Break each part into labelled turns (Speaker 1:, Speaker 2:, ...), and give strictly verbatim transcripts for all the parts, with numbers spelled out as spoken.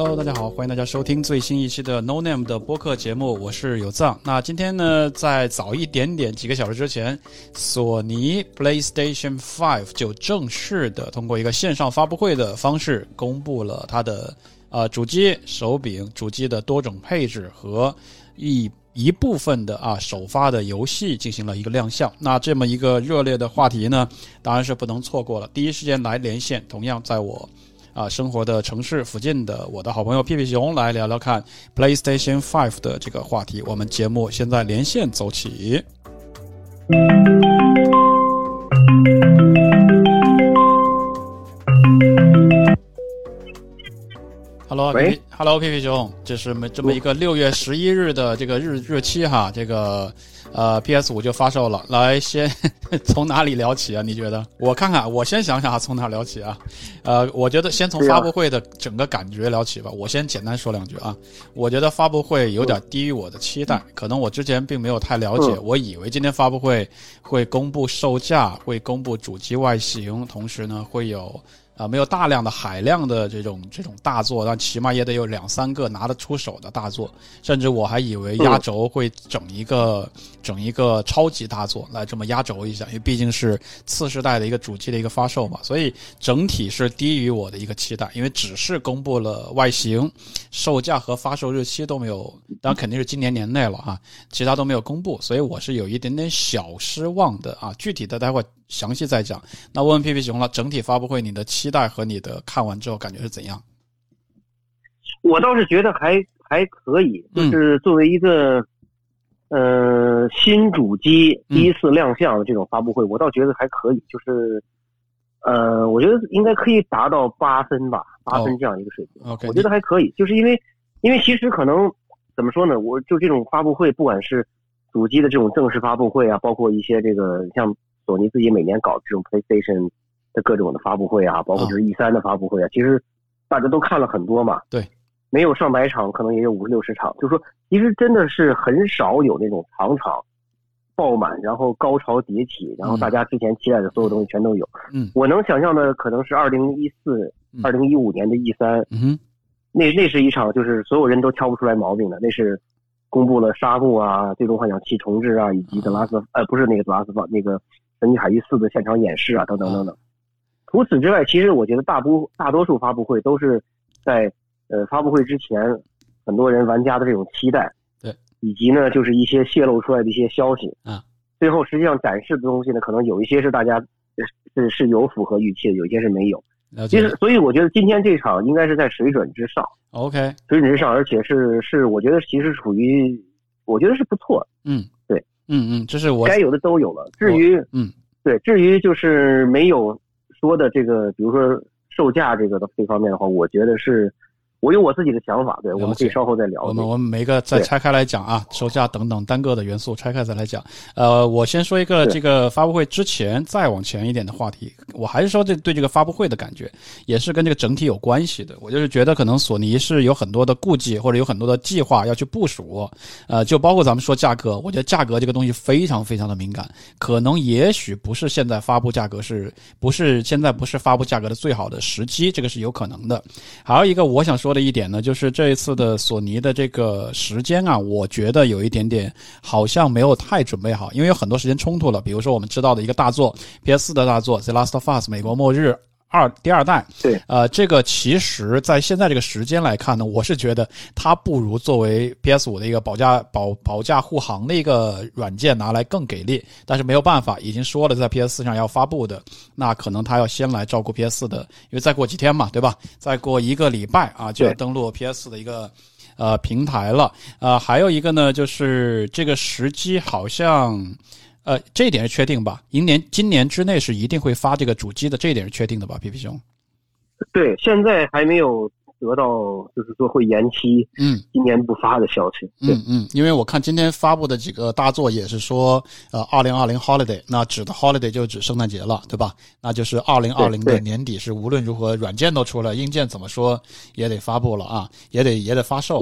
Speaker 1: Hello， 大家好，欢迎大家收听最新一期的 No Name 的播客节目，我是有藏。那今天呢，在早一点点几个小时之前，索尼 PlayStation 五就正式的通过一个线上发布会的方式，公布了它的呃主机、手柄、主机的多种配置和一一部分的啊首发的游戏进行了一个亮相。那这么一个热烈的话题呢，当然是不能错过了。第一时间来连线，同样在我啊，生活的城市附近的我的好朋友屁屁熊来聊聊看 PlayStation 五的这个话题。我们节目现在连线走起。Hello，
Speaker 2: 喂
Speaker 1: ，Hello， 屁屁熊，这是这么一个六月十一日的这个日日期哈，这个呃 P S 五 就发售了。来，先从哪里聊起啊？你觉得？我看看，我先想想啊，从哪聊起啊？呃，我觉得先从发布会的整个感觉聊起吧。我先简单说两句啊。我觉得发布会有点低于我的期待，可能我之前并没有太了解，我以为今天发布会会公布售价，会公布主机外形，同时呢会有。啊，没有大量的海量的这种这种大作，但起码也得有两三个拿得出手的大作，甚至我还以为压轴会整一个、嗯、整一个超级大作来这么压轴一下，因为毕竟是次世代的一个主机的一个发售嘛，所以整体是低于我的一个期待，因为只是公布了外形、售价和发售日期都没有，当然肯定是今年年内了啊，其他都没有公布，所以我是有一点点小失望的啊，具体的待会详细再讲。那问问屁屁熊了，整体发布会你的期待和你的看完之后感觉是怎样？
Speaker 2: 我倒是觉得还还可以，就是作为一个、嗯、呃新主机第一次亮相的这种发布会，嗯、我倒觉得还可以，就是呃，我觉得应该可以达到八分吧，八分这样一个水平。
Speaker 1: 哦 okay,
Speaker 2: 我觉得还可以，就是因为因为其实可能怎么说呢，我就这种发布会，不管是主机的这种正式发布会啊，包括一些这个像索尼自己每年搞这种 PlayStation 的各种的发布会啊，包括就是 E 三 的发布会啊，哦、其实大家都看了很多嘛。
Speaker 1: 对，
Speaker 2: 没有上百场，可能也有五十六十场。就是说，其实真的是很少有那种场场爆满，然后高潮迭起，然后大家之前期待的所有东西全都有。嗯，我能想象的可能是二零一四、二零一五年的 E 三，嗯，那那是一场就是所有人都挑不出来毛病的，那是公布了沙漠啊、最终幻想七重置啊，以及德拉斯呃不是那个德拉斯那个神奇海域四的现场演示啊，等等等等。除此之外，其实我觉得大多大多数发布会都是在呃发布会之前，很多人玩家的这种期待，
Speaker 1: 对，
Speaker 2: 以及呢就是一些泄露出来的一些消息啊，最后实际上展示的东西呢，可能有一些是大家是是有符合预期的，有一些是没有。其实，所以我觉得今天这场应该是在水准之上
Speaker 1: ，OK，
Speaker 2: 水准之上，而且是是我觉得其实属于我觉得是不错，
Speaker 1: 嗯，
Speaker 2: 对，
Speaker 1: 嗯嗯，这是我
Speaker 2: 该有的都有了。至于
Speaker 1: 嗯，
Speaker 2: 对，至于就是没有说的这个，比如说售价这个的这方面的话，我觉得是我有我自己的想法，对，我们可以稍后再聊。
Speaker 1: 我们我们每个再拆开来讲啊，售价等等单个的元素拆开再来讲。呃，我先说一个这个发布会之前再往前一点的话题，我还是说这对这个发布会的感觉，也是跟这个整体有关系的。我就是觉得可能索尼是有很多的顾忌或者有很多的计划要去部署，呃，就包括咱们说价格，我觉得价格这个东西非常非常的敏感，可能也许不是现在发布价格是不是现在不是发布价格的最好的时机，这个是有可能的。还有一个我想说说的一点呢，就是这一次的索尼的这个时间啊，我觉得有一点点好像没有太准备好，因为有很多时间冲突了。比如说我们知道的一个大作 P S 四 的大作 The Last of Us 美国末日二第二代，
Speaker 2: 对，
Speaker 1: 呃，这个其实在现在这个时间来看呢，我是觉得它不如作为 P S 五 的一个保价保保价护航的一个软件拿来更给力，但是没有办法，已经说了在 P S 四 上要发布的，那可能它要先来照顾 P S 四 的，因为再过几天嘛，对吧？再过一个礼拜啊，就要登陆 P S 四 的一个呃平台了。呃，还有一个呢，就是这个时机好像。呃，这一点是确定吧？今年今年之内是一定会发这个主机的，这一点是确定的吧？皮皮熊。
Speaker 2: 对，现在还没有得到，就是说会延期，嗯，今年不发的消息。
Speaker 1: 嗯嗯，因为我看今天发布的几个大作也是说，呃，二零二零 holiday， 那指的 holiday 就指圣诞节了，对吧？那就是二零二零的年底是无论如何软件都出了，硬件怎么说也得发布了啊，也得也得发售。
Speaker 2: 没错。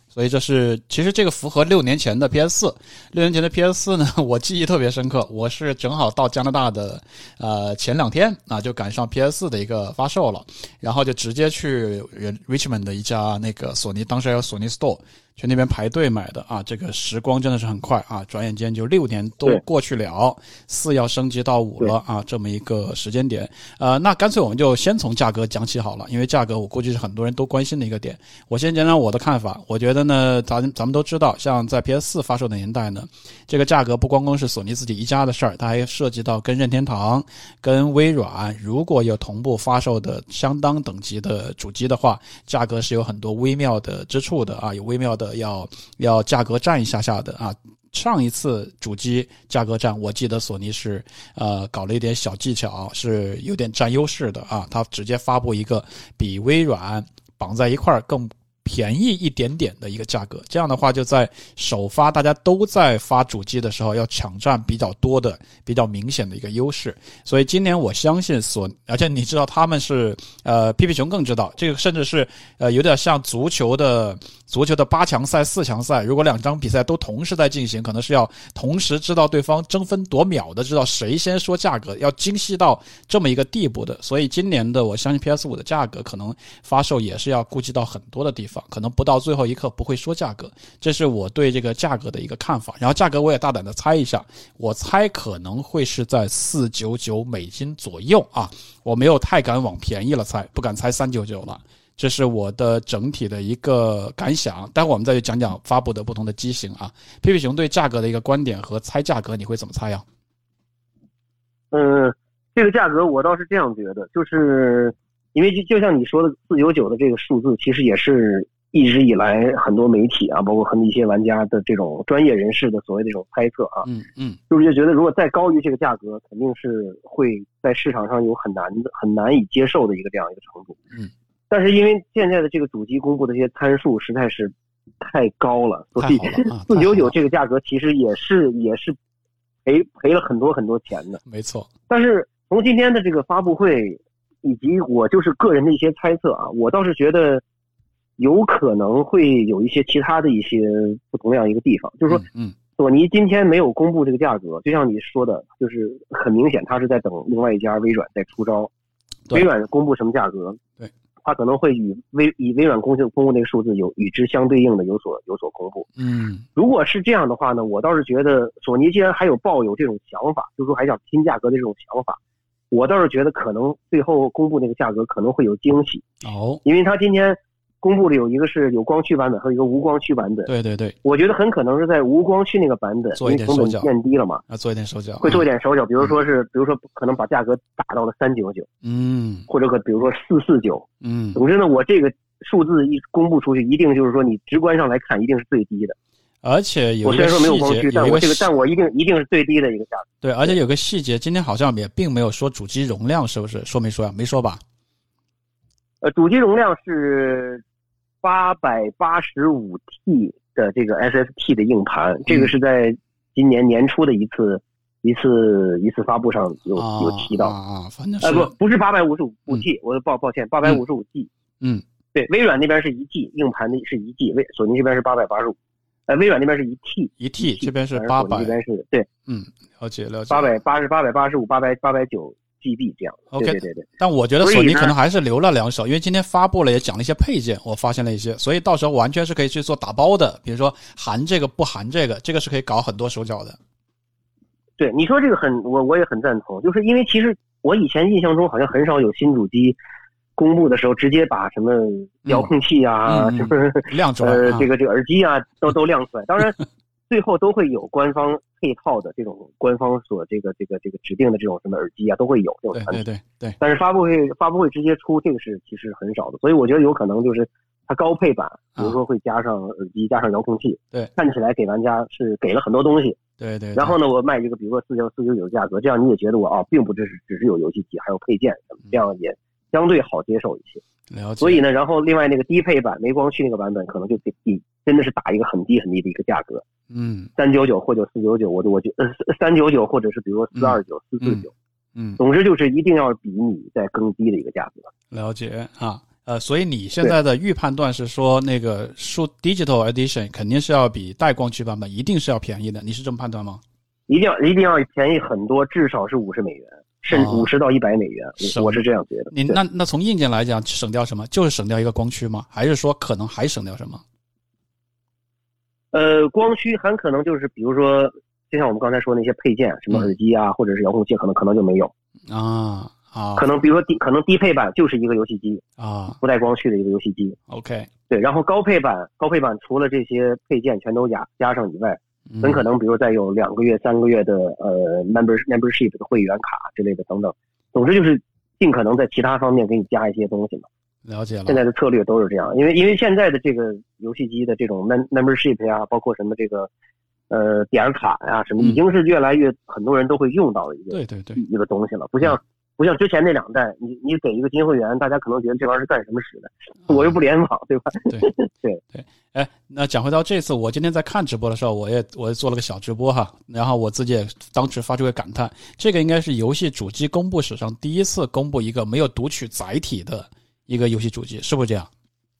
Speaker 1: 所以这是其实这个符合六年前的 P S 四， 六年前的 P S 四 呢，我记忆特别深刻，我是正好到加拿大的呃前两天啊，就赶上 P S 四 的一个发售了，然后就直接去 Richmond 的一家那个索尼，当时还有索尼 Store。去那边排队买的啊，这个时光真的是很快啊，转眼间就六年都过去了，四要升级到五了啊，这么一个时间点。呃，那干脆我们就先从价格讲起好了，因为价格我估计是很多人都关心的一个点。我先讲讲我的看法，我觉得呢，咱咱们都知道，像在 P S 四 发售的年代呢，这个价格不光光是索尼自己一家的事儿，它还涉及到跟任天堂、跟微软，如果有同步发售的相当等级的主机的话，价格是有很多微妙的之处的啊，有微妙的。要要价格战一下下的啊，上一次主机价格战，我记得索尼是呃搞了一点小技巧，是有点占优势的啊，它直接发布一个比微软绑在一块儿更便宜一点点的一个价格，这样的话就在首发大家都在发主机的时候要抢占比较多的比较明显的一个优势。所以今年我相信索，而且你知道他们是呃屁屁熊更知道，这个甚至是呃有点像足球的足球的八强赛四强赛，如果两张比赛都同时在进行，可能是要同时知道对方争分夺秒的知道谁先说价格，要精细到这么一个地步的。所以今年的我相信 P S 五 的价格可能发售也是要顾及到很多的地方，可能不到最后一刻不会说价格，这是我对这个价格的一个看法。然后价格我也大胆的猜一下，我猜可能会是在四百九十九美金左右啊，我没有太敢往便宜了猜，不敢猜三百九十九了。这是我的整体的一个感想，待会我们再去讲讲发布的不同的机型啊。屁屁熊对价格的一个观点和猜价格，你会怎么猜呀？
Speaker 2: 嗯，这个价格我倒是这样觉得，就是因为就就像你说的四百九十九的这个数字，其实也是一直以来很多媒体啊，包括很多一些玩家的这种专业人士的所谓的这种猜测啊，
Speaker 1: 嗯嗯，
Speaker 2: 就是就觉得如果再高于这个价格，肯定是会在市场上有很难的、很难以接受的一个这样一个程度。
Speaker 1: 嗯。
Speaker 2: 但是因为现在的这个主机公布的这些参数实在是太高了，所以四百九十九这个价格其实也是也是赔赔了很多很多钱的。
Speaker 1: 没错。但
Speaker 2: 是从今天的这个发布会以及我就是个人的一些猜测啊，我倒是觉得有可能会有一些其他的一些不同样一个地方，就是说，
Speaker 1: 嗯，
Speaker 2: 索尼今天没有公布这个价格，就像你说的，就是很明显他是在等另外一家微软在出招。微软公布什么价格？
Speaker 1: 对。
Speaker 2: 它可能会与微以微软公布公布那个数字有与之相对应的有所有所公布。
Speaker 1: 嗯，
Speaker 2: 如果是这样的话呢，我倒是觉得索尼既然还有抱有这种想法，就是说还想拼价格的这种想法，我倒是觉得可能最后公布那个价格可能会有惊喜。
Speaker 1: 哦，
Speaker 2: 因为它今天公布的有一个是有光驱版本和一个无光驱版本。
Speaker 1: 对对对，
Speaker 2: 我觉得很可能是在无光驱那个版本，
Speaker 1: 做一点手脚，
Speaker 2: 变低了嘛，
Speaker 1: 啊，做一点手脚，
Speaker 2: 会做一点手脚，比如说是，比如说可能把价格打到了三九九，
Speaker 1: 嗯，
Speaker 2: 或者可比如说四四九，
Speaker 1: 嗯，
Speaker 2: 总之呢，我这个数字一公布出去，一定就是说你直观上来看，一定是最低的。
Speaker 1: 而且有
Speaker 2: 我虽然说没有光驱，但我这个但我一定一定是最低的一个价格。
Speaker 1: 对，而且有个细节，今天好像也并没有说主机容量，是不是？说没说呀？没说吧？
Speaker 2: 呃，主机容量是八百八十五 T 的这个 S S T 的硬盘，嗯、这个是在今年年初的一次一次一次发布上有、啊、有提到
Speaker 1: 啊啊，反正是
Speaker 2: 呃不不是八百五十五 T，、嗯、我抱抱歉，八百五十五 G，
Speaker 1: 嗯，
Speaker 2: 对，微软那边是一 G， 硬盘的是一 G， 微索尼这边是八百八十五。呃，微软那边是一 T，
Speaker 1: 一 T， 这边是八百，
Speaker 2: 这边是对，
Speaker 1: 嗯，了解了解，
Speaker 2: 八百八十八百八十五，八百八百九 G B 这样。
Speaker 1: OK，
Speaker 2: 对对对。
Speaker 1: 但我觉得索尼可能还是留了两手，因为今天发布了也讲了一些配件，我发现了一些，所以到时候完全是可以去做打包的，比如说含这个不含这个，这个是可以搞很多手脚的。
Speaker 2: 对，你说这个很，我我也很赞同，就是因为其实我以前印象中好像很少有新主机公布的时候，直接把什么遥控器啊，
Speaker 1: 嗯、
Speaker 2: 什么
Speaker 1: 亮出来，
Speaker 2: 呃，这个这个耳机啊，都都亮出来。当然，最后都会有官方配套的这种官方所这个这个这个指定的这种什么耳机啊，都会有这种产品。
Speaker 1: 对对对对。
Speaker 2: 但是发布会发布会直接出，这个是其实很少的，所以我觉得有可能就是它高配版，比如说会加上耳机，加上遥控器，
Speaker 1: 对，
Speaker 2: 看起来给玩家是给了很多东西。
Speaker 3: 对 对, 对。
Speaker 2: 然后呢，我卖一个比如说四九四九九的价格，这样你也觉得我啊，并不只是只是有游戏机，还有配件什么，这样也相对好接受一些。
Speaker 1: 了解。
Speaker 2: 所以呢，然后另外那个低配版没光驱那个版本，可能就比比真的是打一个很低很低的一个价格。
Speaker 1: 嗯。
Speaker 2: 三九九或者四九九，我我就呃三九九或者是比如说四二九、四四九。
Speaker 1: 嗯。
Speaker 2: 总之就是一定要比你再更低的一个价格。
Speaker 1: 了解啊。 呃，所以你现在的预判断是说，那个数 Digital Edition 肯定是要比带光驱版本一定是要便宜的，你是这么判断吗？
Speaker 2: 一定要一定要便宜很多，至少是五十美元，甚至五十到一百美元，
Speaker 1: 哦、
Speaker 2: 我是这样觉得。
Speaker 1: 你那那从硬件来讲，省掉什么？就是省掉一个光驱吗？还是说可能还省掉什么？
Speaker 2: 呃，光驱很可能就是比如说，就像我们刚才说的那些配件，什么耳机啊，嗯、或者是遥控器，可能可能就没有
Speaker 1: 啊啊。
Speaker 2: 可能比如说低，可能低配版就是一个游戏机
Speaker 1: 啊，
Speaker 2: 不带光驱的一个游戏机。
Speaker 1: OK，
Speaker 2: 对，然后高配版高配版除了这些配件全都加加上以外，很可能比如再有两个月、三个月的呃 member membership 的会员卡之类的等等。总之就是尽可能在其他方面给你加一些东西嘛。
Speaker 1: 了解了。
Speaker 2: 现在的策略都是这样，因为因为现在的这个游戏机的这种 membership 呀，包括什么这个呃点卡呀什么，已经是越来越、嗯、很多人都会用到的一个
Speaker 1: 对对对
Speaker 2: 一个东西了，不像、嗯、不像之前那两代，你你给一个金会员，大家可能觉得这玩意儿是干什么使的，嗯、我又不联网，对吧？
Speaker 1: 对对对。哎，那讲回到这次，我今天在看直播的时候，我也我也做了个小直播哈，然后我自己也当时发出个感叹，这个应该是游戏主机公布史上第一次公布一个没有读取载体的一个游戏主机，是不是这样？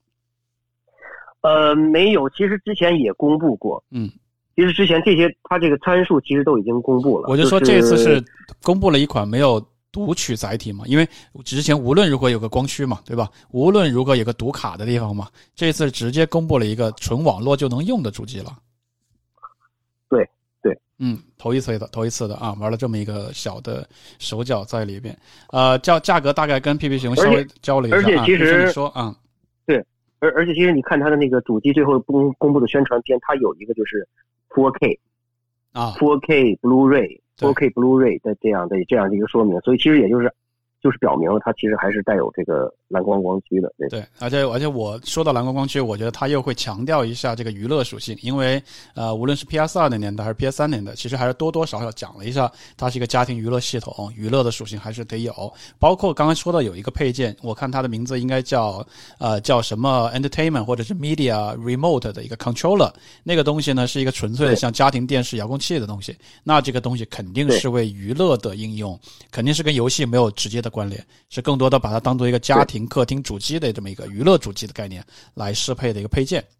Speaker 2: 呃，没有，其实之前也公布过，
Speaker 1: 嗯，
Speaker 2: 其实之前这些它这个参数其实都已经公布了。
Speaker 1: 我就说这次是公布了一款没有读取载体嘛，因为之前无论如何有个光驱嘛，对吧？无论如何有个读卡的地方嘛，这次直接公布了一个纯网络就能用的主机了。
Speaker 2: 对对，
Speaker 1: 嗯，头一次的头一次的啊，玩了这么一个小的手脚在里边。呃，价价格大概跟屁屁熊稍微交了一下，
Speaker 2: 而且其实、
Speaker 1: 啊、你说啊、嗯，
Speaker 2: 对，而而且其实你看它的那个主机最后公公布的宣传片，它有一个就是 四 K
Speaker 1: 啊 ，
Speaker 2: 四 K Blu-ray。四 K Blu-ray 的这样的这样的一个说明，所以其实也就是就是表明了它其实还是带有这个蓝光光驱的。对，
Speaker 1: 对，而且而且我说到蓝光光驱，我觉得它又会强调一下这个娱乐属性，因为呃，无论是 P S 二 的年代还是 P S 三 年代，其实还是多多少少讲了一下，它是一个家庭娱乐系统，娱乐的属性还是得有。包括刚刚说到有一个配件，我看它的名字应该叫呃叫什么 Entertainment 或者是 Media Remote 的一个 Controller， 那个东西呢是一个纯粹的像家庭电视遥控器的东西，那这个东西肯定是为娱乐的应用，肯定是跟游戏没有直接的关联，是更多的把它当做一个家庭客厅主机的这么一个娱乐主机的概念来适配的一个配件。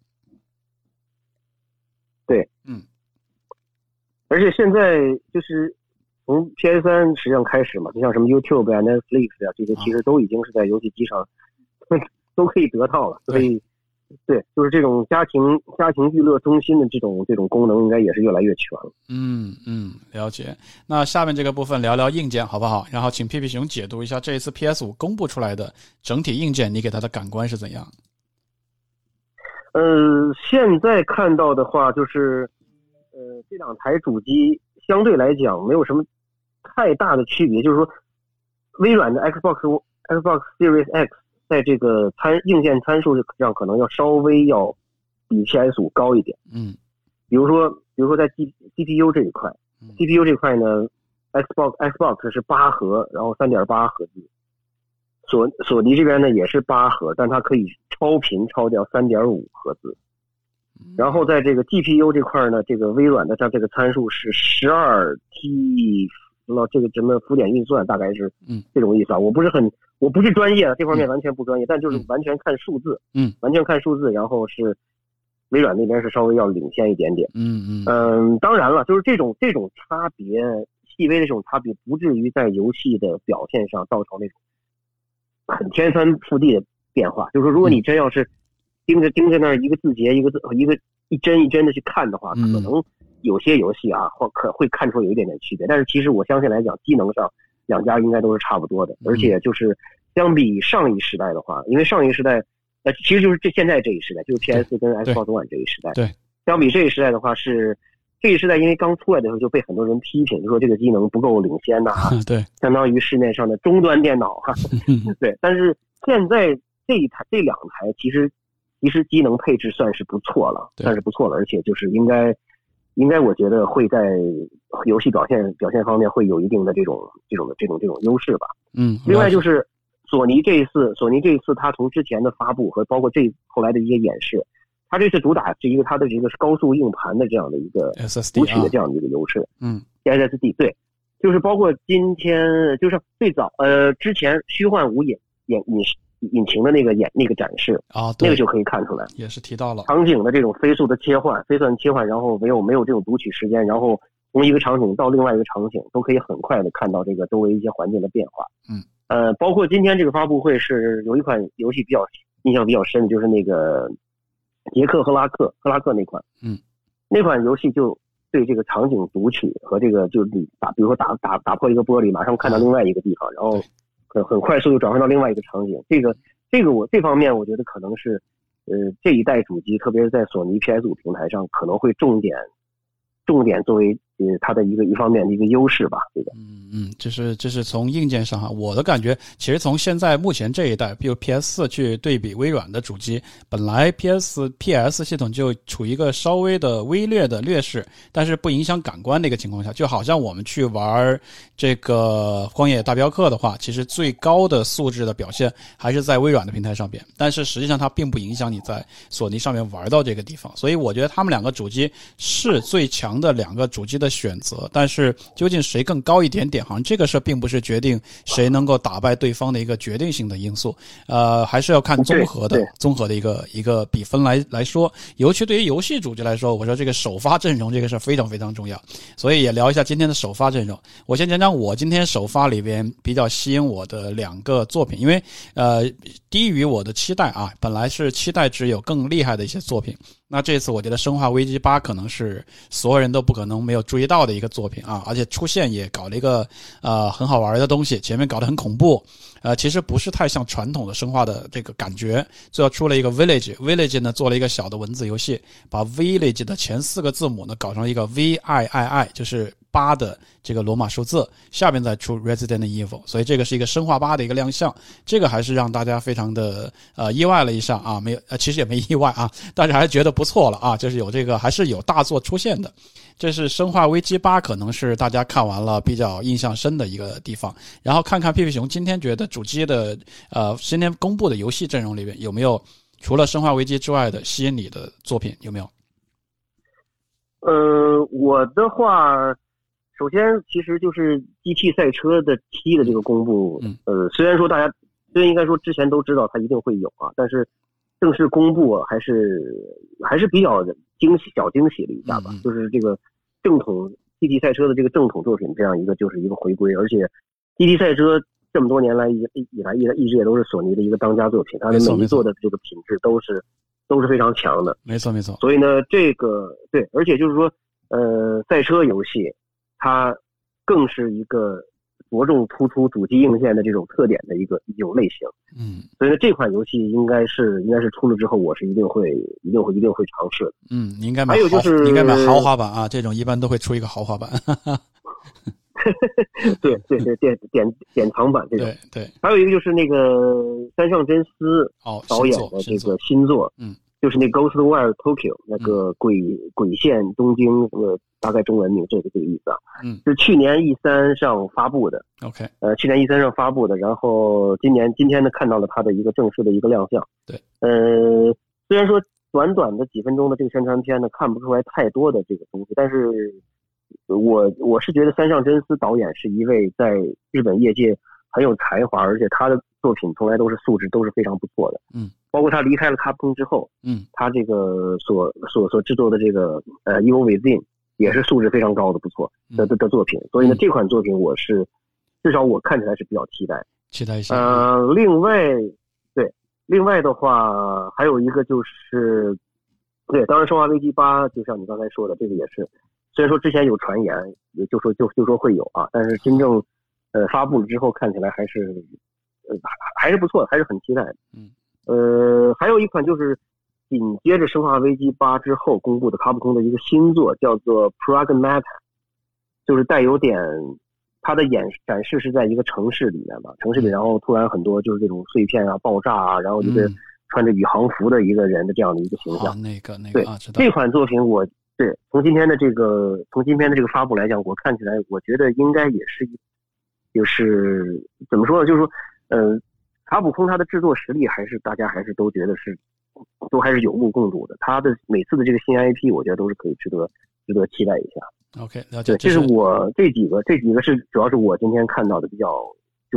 Speaker 2: 对，
Speaker 1: 嗯，
Speaker 2: 而且现在就是从 P S 三 实际上开始嘛，就像什么 YouTube 啊、Netflix 啊这些，其实都已经是在游戏机上、啊、都可以得到了，所以。对，就是这种家庭家庭娱乐中心的这种这种功能，应该也是越来越全了。
Speaker 1: 嗯嗯，了解。那下面这个部分聊聊硬件好不好？然后请屁屁熊解读一下这一次 P S 五 公布出来的整体硬件，你给它的感官是怎样？
Speaker 2: 呃，现在看到的话，就是呃这两台主机相对来讲没有什么太大的区别，就是说微软的 Xbox Xbox Series X。在这个参硬件参数上可能要稍微要比 P S 五 高一点，
Speaker 1: 嗯，
Speaker 2: 比如说比如说在 G C P U 这一块、嗯、，C P U 这块呢 ，Xbox Xbox 是八核，然后 三点八 核机，索索尼这边呢也是八核，但它可以超频超掉 三点五 赫兹，然后在这个 G P U 这块呢，这个微软的它这个参数是 十二 T， 这个什么浮点运算大概是这种意思啊，我不是很。我不是专业的，这方面完全不专业，嗯、但就是完全看数字，
Speaker 1: 嗯，
Speaker 2: 完全看数字，然后是微软那边是稍微要领先一点点，
Speaker 1: 嗯嗯
Speaker 2: 嗯，当然了，就是这种这种差别，细微的这种差别，不至于在游戏的表现上造成那种很天翻覆地的变化。就是说，如果你真要是盯着盯着那儿一个字节一个字一个一帧一帧的去看的话，可能有些游戏啊，或可会看出有一点点区别，但是其实我相信来讲，机能上。两家应该都是差不多的，而且就是相比上一时代的话，因为上一时代，呃，其实就是这现在这一时代，就是 P S 跟 Xbox One 这一时代。
Speaker 1: 对，
Speaker 2: 相比这一时代的话，是这一时代因为刚出来的时候就被很多人批评，就说这个机能不够领先呐、啊，
Speaker 1: 对，
Speaker 2: 相当于市面上的终端电脑哈、啊。对，但是现在这一台这两台其实其实机能配置算是不错了，算是不错了，而且就是应该。应该我觉得会在游戏表现表现方面会有一定的这种这种的这种这种优势吧。
Speaker 1: 嗯，
Speaker 2: 另外就是索尼这一次，索尼这一次它从之前的发布和包括这后来的一些演示，它这次主打是一个它的这个高速硬盘的这样的一个读取的这样的一个优势。
Speaker 1: 嗯
Speaker 2: ，S S D 对，就是包括今天就是最早呃之前虚幻五演演演引擎的那个演那个展示
Speaker 1: 啊，
Speaker 2: 那个就可以看出来，
Speaker 1: 也是提到了
Speaker 2: 场景的这种飞速的切换、飞算切换，然后没有没有这种读取时间，然后从一个场景到另外一个场景，都可以很快的看到这个周围一些环境的变化。
Speaker 1: 嗯，
Speaker 2: 呃，包括今天这个发布会是有一款游戏比较印象比较深的，就是那个捷克赫拉克赫拉克那款，
Speaker 1: 嗯，
Speaker 2: 那款游戏就对这个场景读取和这个就是你打，比如说打打打破一个玻璃，马上看到另外一个地方，然后很很快速又转换到另外一个场景，这个这个我这方面我觉得可能是。呃，这一代主机，特别是在索尼 P S 五 平台上，可能会重点，重点作为呃它的一个一方面的一个优势吧。这个，
Speaker 1: 嗯嗯，这是这是从硬件上哈，我的感觉，其实从现在目前这一代，比如 P S 四 去对比微软的主机，本来 P S P S 系统就处于一个稍微的微劣的劣势，但是不影响感官的一个情况下，就好像我们去玩这个荒野大镖客的话，其实最高的素质的表现还是在微软的平台上边，但是实际上它并不影响你在索尼上面玩到这个地方，所以我觉得他们两个主机是最强的两个主机的选择，但是究竟谁更高一点点，好像这个事并不是决定谁能够打败对方的一个决定性的因素，呃，还是要看综合的综合的一个一个比分来来说。尤其对于游戏主机来说，我说这个首发阵容这个是非常非常重要，所以也聊一下今天的首发阵容。我先讲讲我今天首发里边比较吸引我的两个作品，因为呃低于我的期待啊，本来是期待只有更厉害的一些作品。那这次我觉得《生化危机八》可能是所有人都不可能没有注意到的一个作品啊，而且出现也搞了一个呃很好玩的东西，前面搞得很恐怖，呃其实不是太像传统的生化的这个感觉。最后出了一个 Village Village 呢，做了一个小的文字游戏，把 Village 的前四个字母呢搞成了一个 V I I I， 就是八的这个罗马数字，下面再出 Resident Evil， 所以这个是一个生化八的一个亮相，这个还是让大家非常的呃意外了一下啊，没有呃其实也没意外啊，大家还是觉得不错了啊，就是有这个还是有大作出现的。这是生化危机八，可能是大家看完了比较印象深的一个地方。然后看看屁屁熊今天觉得主机的呃今天公布的游戏阵容里面有没有除了生化危机之外的吸引你的作品，有没有？
Speaker 2: 呃，我的话。首先，其实就是 G T 赛车的七的这个公布，呃，虽然说大家虽然应该说之前都知道它一定会有啊，但是正式公布还是还是比较惊喜，小惊喜了一下吧。嗯、就是这个正统 G T 赛车的这个正统作品，这样一个就是一个回归，而且 G T 赛车这么多年来以以来一一直也都是索尼的一个当家作品，它的每一座的这个品质都是都是非常强的。
Speaker 1: 没错没错。
Speaker 2: 所以呢，这个对，而且就是说，呃，赛车游戏。它更是一个着重突出主机硬件的这种特点的一个一种类型，
Speaker 1: 嗯，
Speaker 2: 所以呢，这款游戏应该是应该是出了之后，我是一定会一定会一定会尝试的。
Speaker 1: 嗯，你应该买，
Speaker 2: 还有就是
Speaker 1: 你应该买豪华版啊，这种一般都会出一个豪华版。
Speaker 2: 对对对，典典典藏版这种。
Speaker 1: 对对。
Speaker 2: 还有一个就是那个山上真司导演的这个新作，
Speaker 1: 哦、嗯。
Speaker 2: 就是那 Ghostwire Tokyo 那个鬼、嗯、鬼线东京，呃，大概中文名这个这个意思啊。
Speaker 1: 嗯，
Speaker 2: 是去年 E 三 上发布的。
Speaker 1: OK，
Speaker 2: 呃，去年 E 三 上发布的，然后今年今天呢看到了它的一个正式的一个亮相。
Speaker 1: 对，
Speaker 2: 呃，虽然说短短的几分钟的这个宣传片呢看不出来太多的这个东西，但是我我是觉得山上真司导演是一位在日本业界很有才华，而且他的作品从来都是素质都是非常不错的。
Speaker 1: 嗯。
Speaker 2: 包括他离开了卡普空之后，
Speaker 1: 嗯，
Speaker 2: 他这个所所所制作的这个呃 Evil Within 也是素质非常高的不错的的的作品，所以呢，这款作品我是至少我看起来是比较期待，
Speaker 1: 期待一下。
Speaker 2: 呃，另外对，另外的话还有一个就是，对，当然《生化危机八》就像你刚才说的，这个也是，虽然说之前有传言，也就说就就说会有啊，但是真正呃发布了之后看起来还是呃还是不错的，还是很期待的。
Speaker 1: 嗯。
Speaker 2: 呃，还有一款就是紧接着《生化危机八》之后公布的卡普空的一个新作，叫做 Pragmata， 就是带有点它的演展示是在一个城市里面吧，城市里，然后突然很多就是这种碎片啊、爆炸啊，然后一个穿着宇航服的一个人的这样的一个形象。
Speaker 1: 嗯、那个那个
Speaker 2: 对、
Speaker 1: 啊，知道
Speaker 2: 这款作品我，对从今天的这个从今天的这个发布来讲，我看起来我觉得应该也是，就是怎么说呢，就是说，呃。卡普空它的制作实力还是大家还是都觉得是都还是有目共睹的，它的每次的这个新 I P 我觉得都是可以值得值得期待一下。
Speaker 1: OK， 了解。
Speaker 2: 对，这是我这几个这几个是主要是我今天看到的比较就是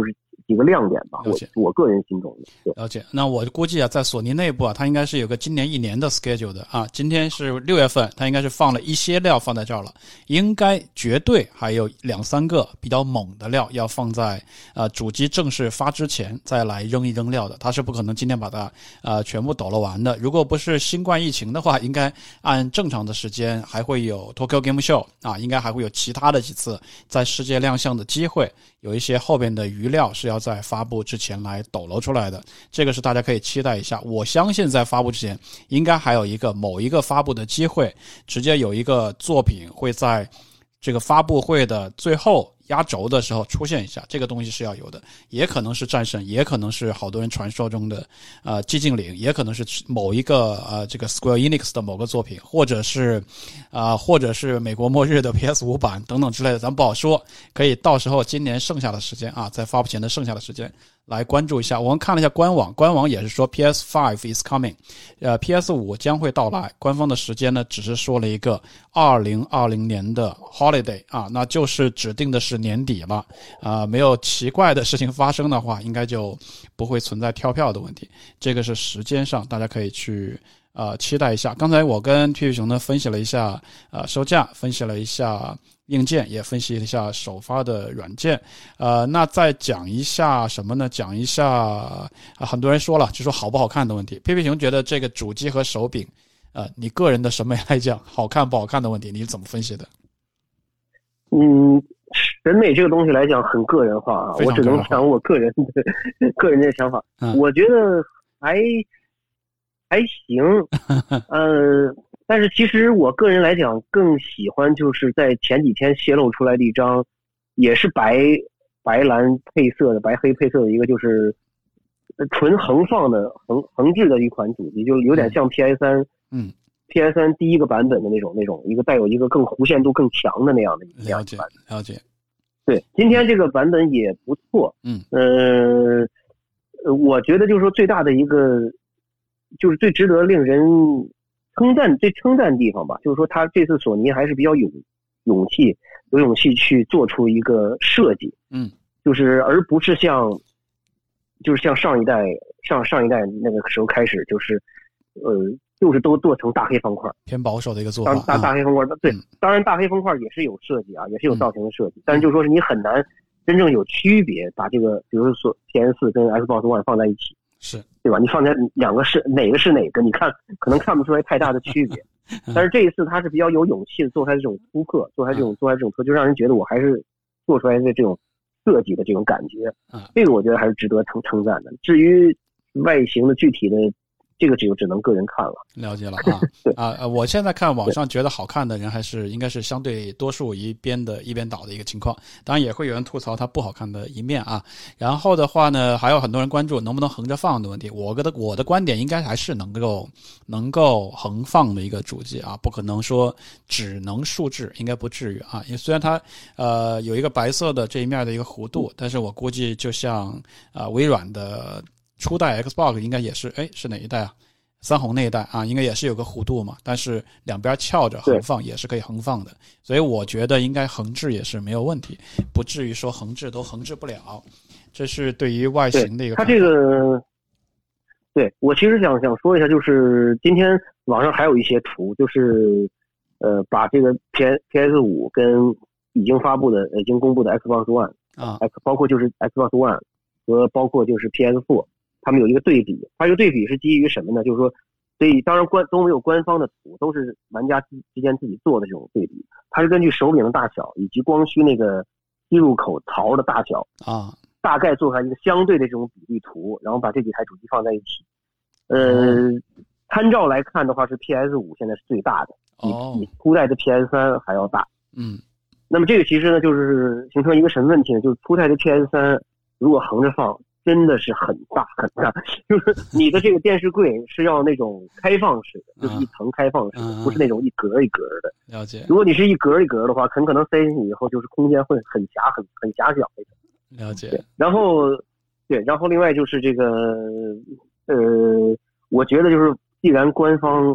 Speaker 2: 几个亮点吧，我我个人心中的。
Speaker 1: 了解。那我估计啊，在索尼内部啊，它应该是有个今年一年的 schedule 的啊。今天是六月份，它应该是放了一些料放在这儿了，应该绝对还有两三个比较猛的料要放在呃主机正式发之前再来扔一扔料的。它是不可能今天把它呃全部抖了完的。如果不是新冠疫情的话，应该按正常的时间还会有 Tokyo Game Show 啊，应该还会有其他的几次在世界亮相的机会，有一些后边的余料是要在发布之前来抖搂出来的，这个是大家可以期待一下。我相信在发布之前应该还有一个某一个发布的机会，直接有一个作品会在这个发布会的最后压轴的时候出现一下，这个东西是要有的，也可能是战神，也可能是好多人传说中的呃寂静岭，也可能是某一个呃这个 Square Enix 的某个作品，或者是啊、呃、或者是美国末日的 P S 五 版等等之类的，咱不好说，可以到时候今年剩下的时间啊，在发布前的剩下的时间来关注一下。我们看了一下官网，官网也是说 P S 五 is coming， 呃 P S 五 将会到来，官方的时间呢只是说了一个二零二零年的 holiday 啊，那就是指定的是年底了啊、呃，没有奇怪的事情发生的话，应该就不会存在跳票的问题。这个是时间上大家可以去呃期待一下。刚才我跟屁屁熊呢分析了一下呃售价，分析了一下硬件，也分析了一下首发的软件。呃，那再讲一下什么呢？讲一下、呃、很多人说了，就说好不好看的问题。屁屁熊觉得这个主机和手柄，呃，你个人的审美来讲，好看不好看的问题，你是怎么分析的？
Speaker 2: 嗯，审美这个东西来讲很个人化啊，我只能讲我个人的个人的想法。嗯、我觉得还还行，呃，但是其实我个人来讲更喜欢就是在前几天泄露出来的一张，也是白白蓝配色的白黑配色的一个，就是纯横放的横横置的一款主机，就有点像 P S 三，
Speaker 1: 嗯。
Speaker 2: P S 三 第一个版本的那种那种一个带有一个更弧线度更强的那样的一个
Speaker 1: 了解了解。
Speaker 2: 对，今天这个版本也不错。
Speaker 1: 嗯，
Speaker 2: 呃，我觉得就是说最大的一个，就是最值得令人称赞、最称赞的地方吧，就是说他这次索尼还是比较有勇气、有勇气去做出一个设计。
Speaker 1: 嗯，
Speaker 2: 就是而不是像，就是像上一代上上一代那个时候开始，就是呃。就是都做成大黑方块，
Speaker 1: 偏保守的一个做法。
Speaker 2: 大大黑方块，对，当然大黑方块也是有设计啊，也是有造型的设计，但是就说是你很难真正有区别，把这个比如说 P S 四跟 Xbox One 放在一起，
Speaker 1: 是
Speaker 2: 对吧？你放在两个是哪个是哪个，你看可能看不出来太大的区别。但是这一次他是比较有勇气的做出来这种突破，做出来这种做出来这种突破，就让人觉得我还是做出来的这种设计的这种感觉，这个我觉得还是值得称称赞的。至于外形的具体的。这个只有只能个人看了。
Speaker 1: 了解了啊啊！我现在看网上觉得好看的人还是应该是相对多数一边的一边倒的一个情况，当然也会有人吐槽它不好看的一面啊。然后的话呢，还有很多人关注能不能横着放的问题。我的我的观点应该还是能够能够横放的一个主机啊，不可能说只能竖置，应该不至于啊。因为虽然它呃有一个白色的这一面的一个弧度，但是我估计就像啊、呃、微软的。初代 Xbox 应该也是，哎，是哪一代啊？三红那一代啊，应该也是有个弧度嘛，但是两边翘着横放也是可以横放的，所以我觉得应该横置也是没有问题，不至于说横置都横置不了。这是对于外形的一个。
Speaker 2: 它这个，对我其实想想说一下，就是今天网上还有一些图，就是呃，把这个 P P S 五跟已经发布的、已经公布的 Xbox One
Speaker 1: 啊，
Speaker 2: 包括就是 Xbox One 和包括就是 P S 四。他们有一个对比，它这个对比是基于什么呢？就是说，所以当然官都没有官方的图，都是玩家之间自己做的这种对比。它是根据手柄的大小以及光驱那个吸入口槽的大小
Speaker 1: 啊，
Speaker 2: 大概做出来一个相对的这种比例图，然后把这几台主机放在一起。呃，参照来看的话，是 P S 五现在是最大的，比比初代的 P S 三还要大。
Speaker 1: 嗯，
Speaker 2: 那么这个其实呢，就是形成一个什么问题呢？就是初代的 P S 三如果横着放。真的是很大很大，就是你的这个电视柜是要那种开放式的，就是一层开放式的，
Speaker 1: 嗯、
Speaker 2: 不是那种一格一格的。
Speaker 1: 了解。
Speaker 2: 如果你是一格一格的话，很可能塞进去以后就是空间会很狭很很狭小那种。
Speaker 1: 了解。
Speaker 2: 对，然后对，然后另外就是这个呃，我觉得就是既然官方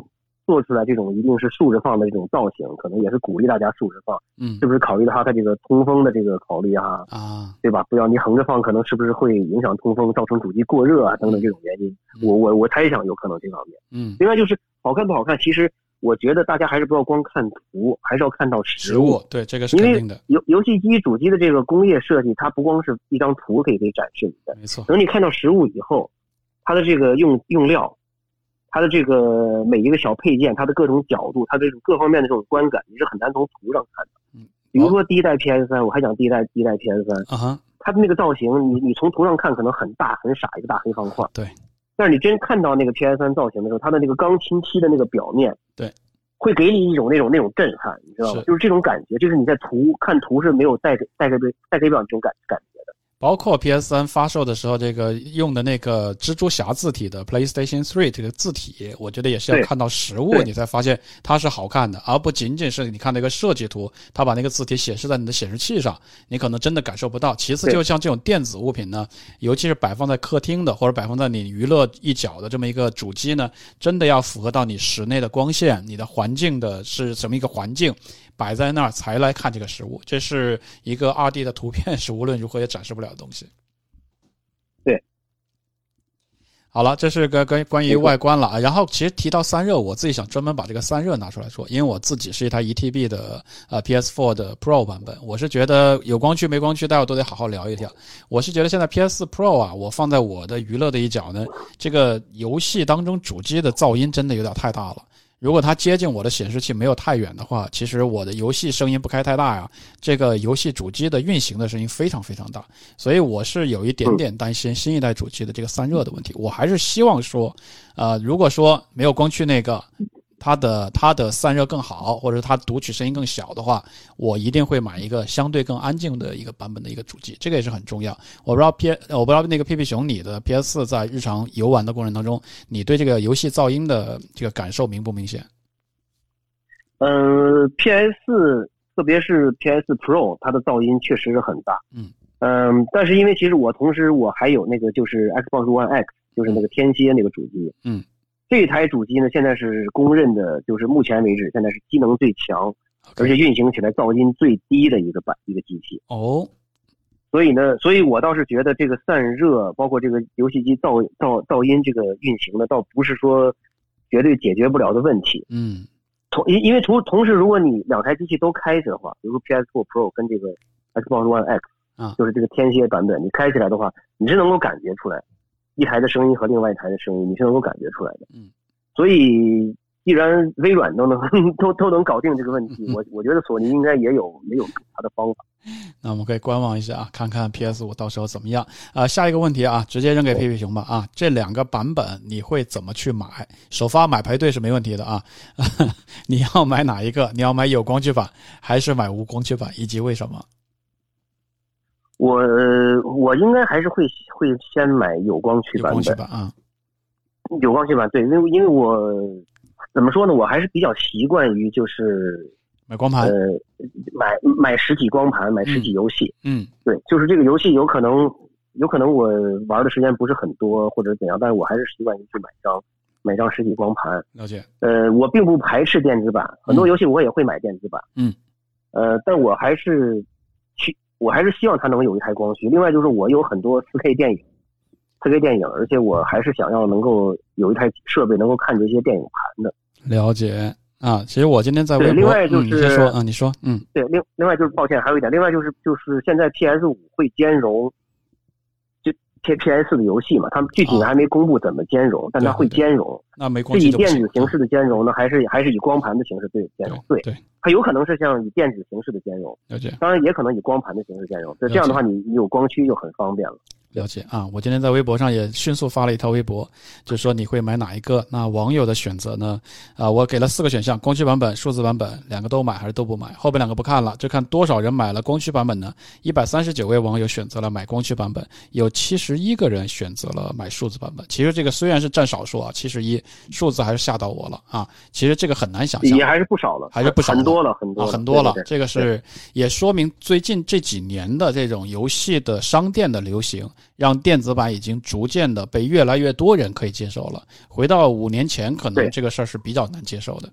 Speaker 2: 做出来这种一定是竖着放的这种造型，可能也是鼓励大家竖着放。
Speaker 1: 嗯，
Speaker 2: 是不是考虑到它这个通风的这个考虑哈？
Speaker 1: 啊，
Speaker 2: 对吧？不要你横着放，可能是不是会影响通风，造成主机过热啊等等这种原因。我我我猜想有可能这方面。
Speaker 1: 嗯，
Speaker 2: 另外就是好看不好看，其实我觉得大家还是不要光看图，还是要看到实物。
Speaker 1: 对，这个是肯定的。
Speaker 2: 因为游游戏机主机的这个工业设计，它不光是一张图可以给展示你的，
Speaker 1: 没错。
Speaker 2: 等你看到实物以后，它的这个用用料，它的这个每一个小配件，它的各种角度，它的这种各方面的这种观感，你是很难从图上看的。嗯，比如说第一代 P S 三，我还讲第一代第一代 P S 三，
Speaker 1: 啊哈，
Speaker 2: 它的那个造型，你你从图上看可能很大很傻一个大黑方块，
Speaker 1: 对。
Speaker 2: 但是你真看到那个 P S 三造型的时候，它的那个钢琴漆的那个表面，
Speaker 1: 对，
Speaker 2: 会给你一种那种那种震撼，你知道吗？就是这种感觉，就是你在图看图是没有带给带给带给不了这种感感觉的。
Speaker 1: 包括 P S 三 发售的时候，这个用的那个蜘蛛侠字体的 PlayStation 三这个字体，我觉得也是要看到实物你才发现它是好看的，而不仅仅是你看那个设计图，它把那个字体显示在你的显示器上，你可能真的感受不到。其次，就像这种电子物品呢，尤其是摆放在客厅的或者摆放在你娱乐一角的这么一个主机呢，真的要符合到你室内的光线，你的环境的是什么一个环境，摆在那儿才来看这个实物。这是一个 二 D 的图片是无论如何也展示不了的东西。
Speaker 2: 对，
Speaker 1: 好了，这是个关关于外观了。然后其实提到散热，我自己想专门把这个散热拿出来说，因为我自己是一台 一 T B 的呃 P S 四 的 Pro 版本，我是觉得有光驱没光驱待会都得好好聊一聊。我是觉得现在 P S 四 Pro 啊，我放在我的娱乐的一角呢，这个游戏当中主机的噪音真的有点太大了。如果它接近我的显示器没有太远的话，其实我的游戏声音不开太大呀，这个游戏主机的运行的声音非常非常大，所以我是有一点点担心新一代主机的这个散热的问题。我还是希望说，呃，如果说没有光驱那个，它的它的散热更好，或者它读取声音更小的话，我一定会买一个相对更安静的一个版本的一个主机，这个也是很重要。我不知道 P 我不知道那个屁屁熊你的 P S 四 在日常游玩的过程当中，你对这个游戏噪音的这个感受明不明显？
Speaker 2: 嗯、呃、，P S 四 特别是 P S 四 Pro， 它的噪音确实是很大。
Speaker 1: 嗯
Speaker 2: 嗯，但是因为其实我同时我还有那个就是 Xbox One X， 就是那个天蝎那个主机。
Speaker 1: 嗯。
Speaker 2: 这台主机呢，现在是公认的，就是目前为止，现在是机能最强，
Speaker 1: okay.
Speaker 2: 而且运行起来噪音最低的一个版一个机器。
Speaker 1: 哦，
Speaker 2: 所以呢，所以我倒是觉得这个散热，包括这个游戏机噪噪噪音这个运行呢，倒不是说绝对解决不了的问题。
Speaker 1: 嗯，
Speaker 2: 同因因为同同时，如果你两台机器都开着的话，比如说 P S 四 Pro 跟这个 Xbox One X，
Speaker 1: 啊，
Speaker 2: 就是这个天蝎版本，你开起来的话，你是能够感觉出来。一台的声音和另外一台的声音，你是能够感觉出来的。
Speaker 1: 嗯，
Speaker 2: 所以既然微软都能都都能搞定这个问题，我我觉得索尼应该也有没有它的方法。
Speaker 1: 那我们可以观望一下啊，看看 P S 五 到时候怎么样。啊、呃，下一个问题啊，直接扔给屁屁熊吧啊，这两个版本你会怎么去买？首发买排队是没问题的啊，你要买哪一个？你要买有光驱版还是买无光驱版，以及为什么？
Speaker 2: 我我应该还是会会先买有光驱版本。有光驱版啊，有光驱版对，因为因为我怎么说呢，我还是比较习惯于就是
Speaker 1: 买光盘，
Speaker 2: 呃，买买实体光盘，买实体游戏。
Speaker 1: 嗯，
Speaker 2: 对，就是这个游戏有可能有可能我玩的时间不是很多或者怎样，但是我还是习惯于去买张买张实体光盘。
Speaker 1: 了解。
Speaker 2: 呃，我并不排斥电子版，很多游戏我也会买电子版。
Speaker 1: 嗯，
Speaker 2: 呃，但我还是去。我还是希望它能有一台光驱。另外就是我有很多 四 K 电影 四 K 电影，而且我还是想要能够有一台设备能够看这些电影盘的。
Speaker 1: 了解啊，其实我今天在微博，
Speaker 2: 另外就是、
Speaker 1: 嗯、你先说啊，你说，嗯，
Speaker 2: 对，另另外就是抱歉，还有一点，另外就是就是现在 P S 五 会兼容就 P S 四 的游戏嘛，他们具体还没公布怎么兼容，哦、但它会兼容。
Speaker 1: 对对对，那没光
Speaker 2: 是以电子形式的兼容呢，还是还是以光盘的形式对兼容？
Speaker 1: 对，对，
Speaker 2: 它有可能是像以电子形式的兼容，
Speaker 1: 了解。
Speaker 2: 当然也可能以光盘的形式兼容。这样的话你，你你有光驱就很方便了。
Speaker 1: 了解啊，我今天在微博上也迅速发了一条微博，就说你会买哪一个？那网友的选择呢？啊，我给了四个选项：光驱版本、数字版本，两个都买还是都不买？后边两个不看了，就看多少人买了光驱版本呢？一百三十九位网友选择了买光驱版本，有七十一个人选择了买数字版本。其实这个虽然是占少数啊，七十一，数字还是吓到我了啊！其实这个很难想象，
Speaker 2: 也还是不少了，
Speaker 1: 还是不少了，
Speaker 2: 很多了，很多了，
Speaker 1: 啊、很多了。
Speaker 2: 对对对，
Speaker 1: 这个是也说明最近这几年的这种游戏的商店的流行。 让电子版已经逐渐的被越来越多人可以接受了。回到五年前，可能这个事儿是比较难接受的。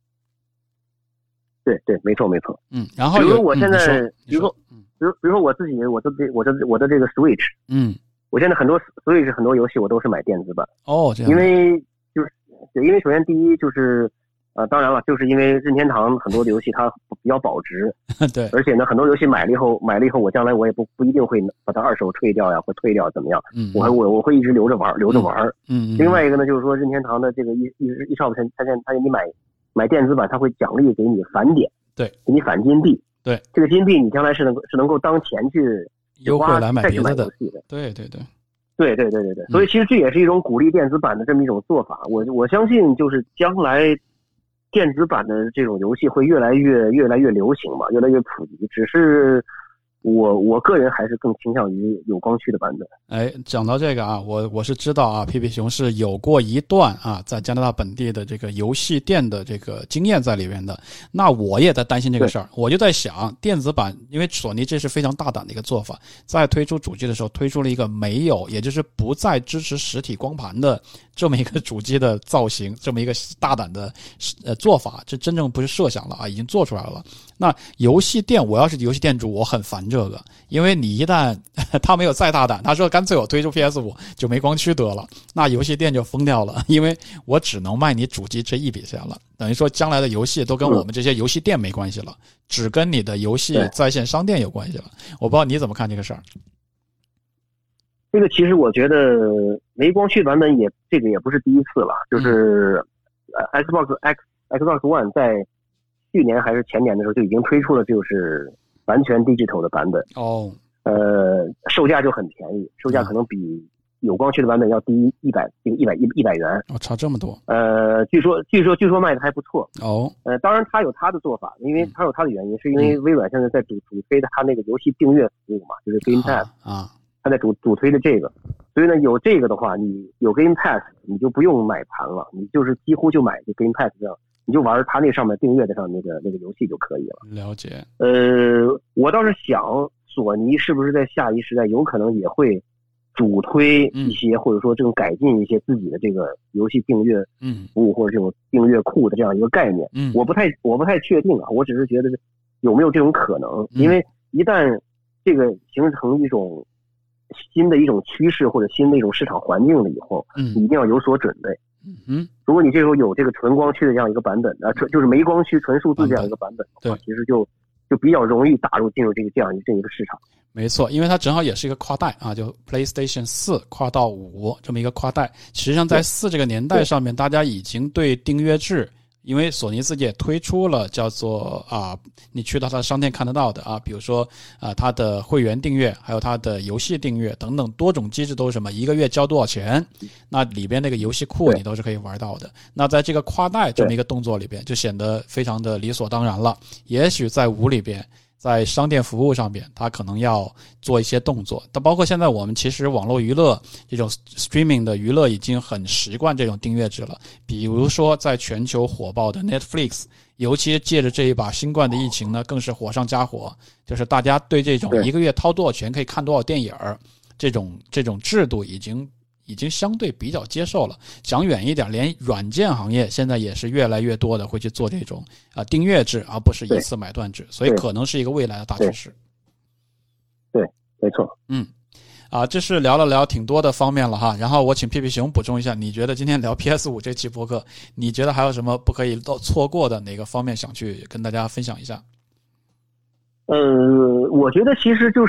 Speaker 2: 对对，没错没错。
Speaker 1: 嗯，然后
Speaker 2: 比如说我现在，
Speaker 1: 嗯、
Speaker 2: 比如说，比如比如说我自己，我的我的我的这个 Switch，
Speaker 1: 嗯，
Speaker 2: 我现在很多 Switch 很多游戏我都是买电子版。
Speaker 1: 哦，这样。
Speaker 2: 因为就是对，因为首先第一就是。呃，当然了，就是因为任天堂很多的游戏它比较保值，
Speaker 1: 对，
Speaker 2: 而且呢，很多游戏买了以后，买了以后，我将来我也不不一定会把它二手退掉呀，或退掉怎么样？
Speaker 1: 嗯，
Speaker 2: 我还我我会一直留着玩，留着玩。
Speaker 1: 嗯，嗯
Speaker 2: 另外一个呢，就是说任天堂的这个一一一 shop 它现它你买买电子版，它会奖励给你返点，
Speaker 1: 对，
Speaker 2: 给你返金币，
Speaker 1: 对，
Speaker 2: 这个金币你将来是能是能够当钱去
Speaker 1: 优惠来买
Speaker 2: 别
Speaker 1: 的
Speaker 2: 游戏的，
Speaker 1: 对对对。
Speaker 2: 对对对对对，所以其实这也是一种鼓励电子版的这么一种做法。我我相信就是将来。电子版的这种游戏会越来越越来越流行嘛，越来越普及。只是我我个人还是更倾向于有光驱的版本。
Speaker 1: 哎，讲到这个啊，我我是知道啊，屁屁熊是有过一段啊，在加拿大本地的这个游戏店的这个经验在里面的。那我也在担心这个事儿，我就在想，电子版，因为索尼这是非常大胆的一个做法，在推出主机的时候推出了一个没有，也就是不再支持实体光盘的这么一个主机的造型，这么一个大胆的呃做法，这真正不是设想了啊，已经做出来了。那游戏店，我要是游戏店主，我很烦这个，因为你一旦他没有再大胆，他说干脆我推出 P S 五 就没光驱得了，那游戏店就疯掉了，因为我只能卖你主机这一笔钱了，等于说将来的游戏都跟我们这些游戏店没关系了，只跟你的游戏在线商店有关系了。我不知道你怎么看这个事儿。
Speaker 2: 这个其实我觉得没光驱版本也这个也不是第一次了，就是呃 Xbox X Xbox One 在去年还是前年的时候就已经推出了就是完全 digital 的版本
Speaker 1: 哦，
Speaker 2: 呃，售价就很便宜，售价可能比有光驱的版本要低一百一百一百元
Speaker 1: 哦，差这么多。
Speaker 2: 呃，据说据说据说卖的还不错
Speaker 1: 哦。
Speaker 2: 呃，当然它有它的做法，因为它有它的原因，是因为微软现在在主主推的它那个游戏订阅服务嘛，就是 Game Pass
Speaker 1: 啊，
Speaker 2: 它在主主推的这个，所以呢有这个的话，你有 Game Pass 你就不用买盘了，你就是几乎就买这 Game Pass 这样。你就玩它那上面订阅的上那个那个游戏就可以了。
Speaker 1: 了解。
Speaker 2: 呃，我倒是想，索尼是不是在下一时代有可能也会主推一些，嗯、或者说这种改进一些自己的这个游戏订阅服务、嗯、或者这种订阅库的这样一个概念。
Speaker 1: 嗯，
Speaker 2: 我不太我不太确定啊，我只是觉得有没有这种可能，因为一旦这个形成一种新的一种趋势或者新的一种市场环境了以后，
Speaker 1: 嗯，
Speaker 2: 你一定要有所准备。
Speaker 1: 嗯，
Speaker 2: 如果你这时候有这个纯光驱的这样一个版本啊，纯就是没光驱纯数字这样一个版本的话，其实就就比较容易打入进入这个这样一这一个市场。
Speaker 1: 没错，因为它正好也是一个跨代啊，就 PlayStation 四跨到五这么一个跨代。实际上在四这个年代上面，大家已经对订阅制，因为索尼自己也推出了叫做啊，你去到它的商店看得到的啊，比如说啊，它的会员订阅，还有它的游戏订阅等等多种机制都是什么，一个月交多少钱，那里边那个游戏库你都是可以玩到的。那在这个跨代这么一个动作里边，就显得非常的理所当然了。也许在五里边，在商店服务上边，它可能要做一些动作。但包括现在我们其实网络娱乐这种 streaming 的娱乐已经很习惯这种订阅制了。比如说在全球火爆的 Netflix， 尤其借着这一把新冠的疫情呢，更是火上加火。就是大家对这种一个月掏多少钱可以看多少电影，这种这种制度已经已经相对比较接受了。讲远一点，连软件行业现在也是越来越多的会去做这种啊、呃、订阅制，而不是一次买断制，所以可能是一个未来的大趋势。
Speaker 2: 对，没错。
Speaker 1: 嗯，啊，这是聊了聊挺多的方面了哈。然后我请屁屁熊补充一下，你觉得今天聊 P S 五 这期播客，你觉得还有什么不可以错过的哪个方面想去跟大家分享一下？
Speaker 2: 呃，我觉得其实就是。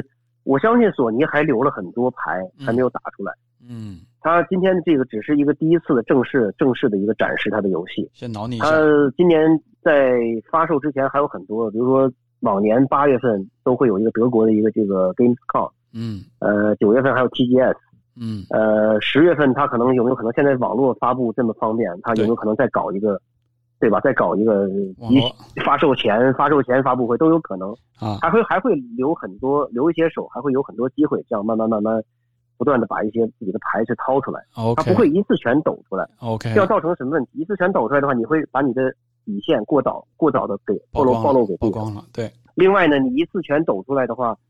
Speaker 2: 我相信索尼还留了很多牌还没有打出来。
Speaker 1: 嗯，
Speaker 2: 他今天这个只是一个第一次的正式正式的一个展示他的游戏。
Speaker 1: 先挠你一下。
Speaker 2: 他今年在发售之前还有很多，比如说往年八月份都会有一个德国的一个这个 Gamescom。
Speaker 1: 嗯。呃，
Speaker 2: 九月份还有 T G S。
Speaker 1: 嗯。
Speaker 2: 呃，十月份他可能有没有可能现在网络发布这么方便，他有没有可能再搞一个？对吧？再搞一个发售前、发售前发布会都有可能
Speaker 1: 啊，
Speaker 2: 还会还会留很多留一些手，还会有很多机会，这样慢慢慢慢不断的把一些自己的牌去掏出来。
Speaker 1: OK，
Speaker 2: 它不会一次全抖出来。
Speaker 1: OK，
Speaker 2: 这样造成什么问题？一次全抖出来的话，你会把你的底线过早过早的给暴露暴露给
Speaker 1: 曝光了。对。
Speaker 2: 另外呢，你一次全抖出来的话，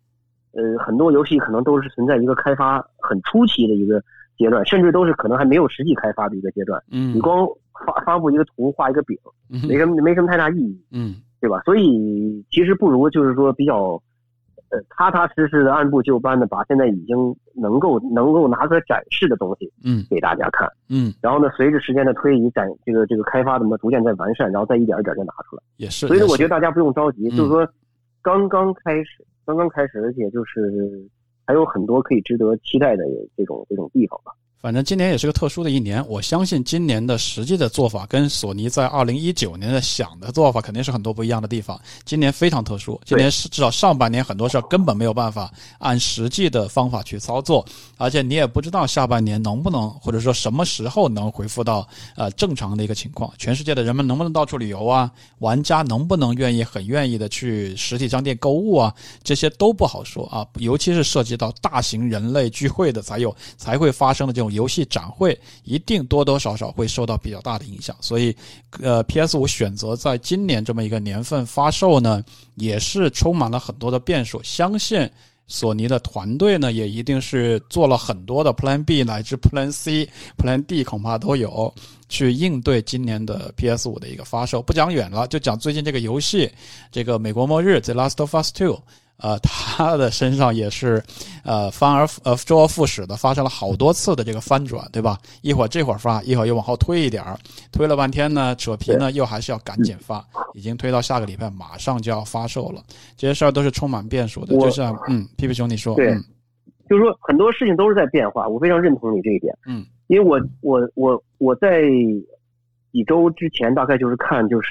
Speaker 2: 呃，很多游戏可能都是存在一个开发很初期的一个阶段，甚至都是可能还没有实际开发的一个阶段。
Speaker 1: 嗯，
Speaker 2: 你光发发布一个图，画一个饼，没什么没什么太大意义。
Speaker 1: 嗯，
Speaker 2: 对吧？所以其实不如就是说比较。呃，踏踏实实的按部就班的把现在已经能够能够拿出来展示的东西，嗯，给大家看，嗯，然后呢，随着时间的推移，展这个这个开发的嘛逐渐在完善，然后再一点一点再拿出来，
Speaker 1: 也是。
Speaker 2: 所以我觉得大家不用着急，就是说刚刚开始，刚刚开始，而且就是还有很多可以值得期待的这种这种地方吧。
Speaker 1: 反正今年也是个特殊的一年，我相信今年的实际的做法跟索尼在二零一九年的想的做法肯定是很多不一样的地方。今年非常特殊，今年至少上半年很多事儿根本没有办法按实际的方法去操作，而且你也不知道下半年能不能或者说什么时候能恢复到呃正常的一个情况。全世界的人们能不能到处旅游啊？玩家能不能愿意很愿意的去实体商店购物啊？这些都不好说啊，尤其是涉及到大型人类聚会的才有才会发生的这种游戏展会，一定多多少少会受到比较大的影响。所以呃 P S 五 选择在今年这么一个年份发售呢，也是充满了很多的变数。相信索尼的团队呢也一定是做了很多的 Plan B 乃至 Plan C、Plan D 恐怕都有，去应对今年的 P S 五 的一个发售。不讲远了，就讲最近这个游戏，这个美国末日 The Last of Us 二，呃，他的身上也是，呃，翻而呃周而复始的发生了好多次的这个翻转，对吧？一会儿这会儿发，一会儿又往后推一点儿，推了半天呢，扯皮呢又还是要赶紧发，已经推到下个礼拜，马上就要发售了。这些事儿都是充满变数的，就像嗯，皮皮兄你说，
Speaker 2: 对，
Speaker 1: 嗯，
Speaker 2: 就是说很多事情都是在变化，我非常认同你这一点，
Speaker 1: 嗯，
Speaker 2: 因为我我我我在几周之前大概就是看就是。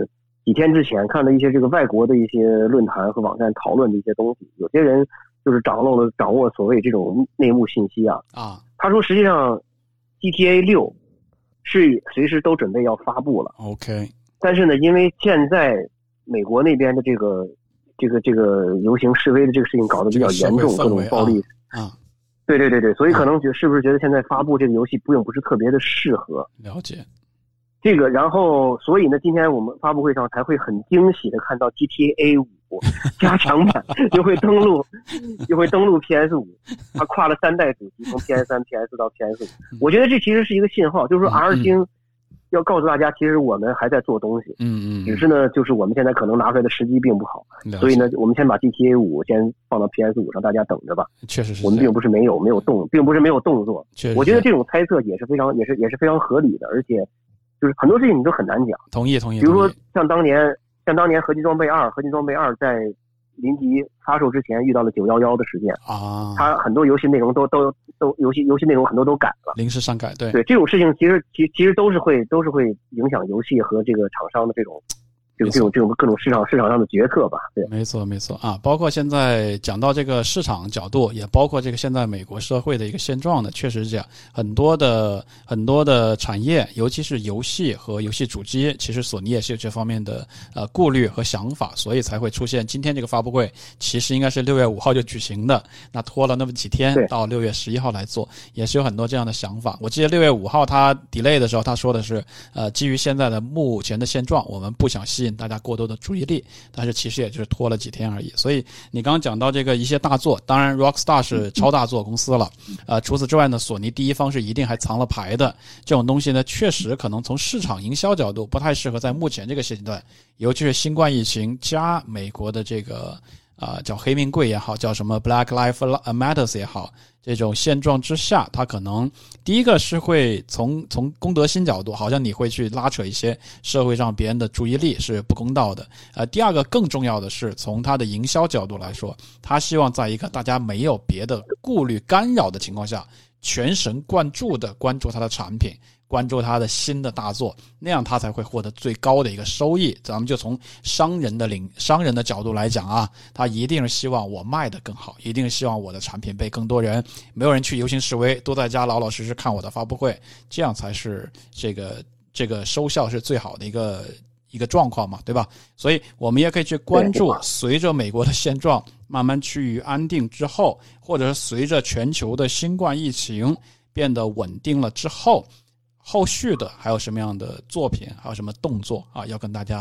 Speaker 2: 几天之前看了一些这个外国的一些论坛和网站讨论的一些东西，有些人就是掌握了掌握所谓这种内幕信息啊啊，他说实际上 G T A 六是随时都准备要发布了
Speaker 1: ，OK，
Speaker 2: 但是呢，因为现在美国那边的这个这个这个游行示威的这个事情搞得比较严重，各种暴力
Speaker 1: 啊，
Speaker 2: 对对对对，所以可能觉是不是觉得现在发布这个游戏并不是特别的适合，
Speaker 1: 了解。
Speaker 2: 这个，然后，所以呢，今天我们发布会上才会很惊喜的看到 G T A 五加强版又会登陆，又会登陆 P S 五，它跨了三代主机，从 P S 三、P S 到 P S 五。我觉得这其实是一个信号，就是说 R 星要告诉大家，其实我们还在做东西，
Speaker 1: 嗯嗯，
Speaker 2: 只是呢，就是我们现在可能拿出来的时机并不好，所以呢，我们先把 G T A 五先放到 P S 五上，大家等着吧。
Speaker 1: 确实是，
Speaker 2: 我们并不是没有没有动，并不是没有动作。我觉得这种猜测也是非常，也是也是非常合理的，而且。就是很多事情你都很难讲，
Speaker 1: 同意同意。
Speaker 2: 比如说像当年，像当年合金装备二，合金装备二在临级发售之前遇到了九一一的事件啊，它很多游戏内容都都都游戏游戏内容很多都改了，
Speaker 1: 临时删改，对
Speaker 2: 对，这种事情其实其其实都是会都是会影响游戏和这个厂商的这种。这种这种这种各种市场市场上的决策吧，对，
Speaker 1: 没错没错啊，包括现在讲到这个市场角度，也包括这个现在美国社会的一个现状呢，确实是这样，很多的很多的产业，尤其是游戏和游戏主机，其实索尼也是有这方面的呃顾虑和想法，所以才会出现今天这个发布会，其实应该是六月五号就举行的，那拖了那么几天到六月十一号来做，也是有很多这样的想法。我记得六月五号他 delay 的时候，他说的是呃基于现在的目前的现状，我们不想吸引大家过多的注意力，但是其实也就是拖了几天而已。所以你刚刚讲到这个一些大作，当然 Rockstar 是超大作公司了，呃，除此之外呢，索尼第一方是一定还藏了牌的。这种东西呢，确实可能从市场营销角度不太适合在目前这个阶段，尤其是新冠疫情加美国的这个啊、呃、叫黑命贵也好，叫什么 Black Lives Matters 也好。这种现状之下，它可能第一个是会从从公德心角度，好像你会去拉扯一些社会上别人的注意力是不公道的。呃，第二个更重要的是从它的营销角度来说，他希望在一个大家没有别的顾虑干扰的情况下，全神贯注的关注它的产品，关注他的新的大作，那样他才会获得最高的一个收益。咱们就从商人的领商人的角度来讲啊，他一定是希望我卖得更好，一定是希望我的产品被更多人，没有人去游行示威，都在家老老实实看我的发布会，这样才是这个这个收效是最好的一个一个状况嘛，对吧？所以我们也可以去关注，随着美国的现状慢慢趋于安定之后，或者是随着全球的新冠疫情变得稳定了之后，后续的还有什么样的作品，还有什么动作啊，要跟大家